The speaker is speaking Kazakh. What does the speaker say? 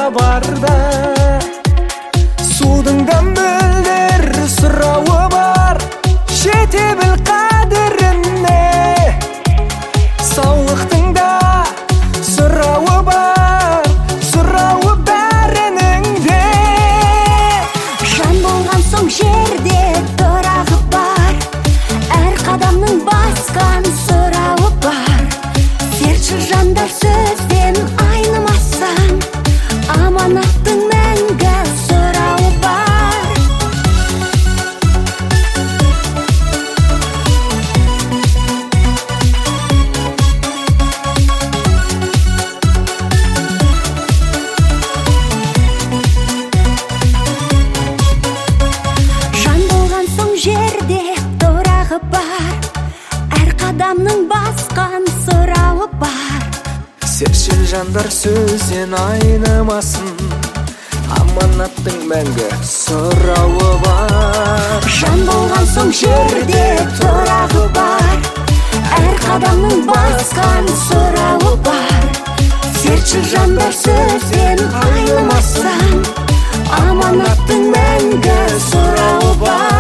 барда судың да мөлдір сұрауы бар, жете біл қадіріне. Саулықтың да сұрауы бар, сұрауы бәрінің де. Жан болған соң жерде тұрағы бар, әр қадамның басқан сұрауы бар. Серші жандар сөзден айнымасаң, аманаттың мәңгі сұрауы бар. Жан болған соң жерде тұрағы бар, әр қадамның басқан сұрауы бар. Сершіл жандар сөзден айнымасын, аманаттың мәңгі сұрауы бар. Жан болған соң жерде тұрағы бар, әр қадамның басқан сұрауы бар. Серші жандар сөзден айнымасын, аманаттың мәңгі сұрауы бар.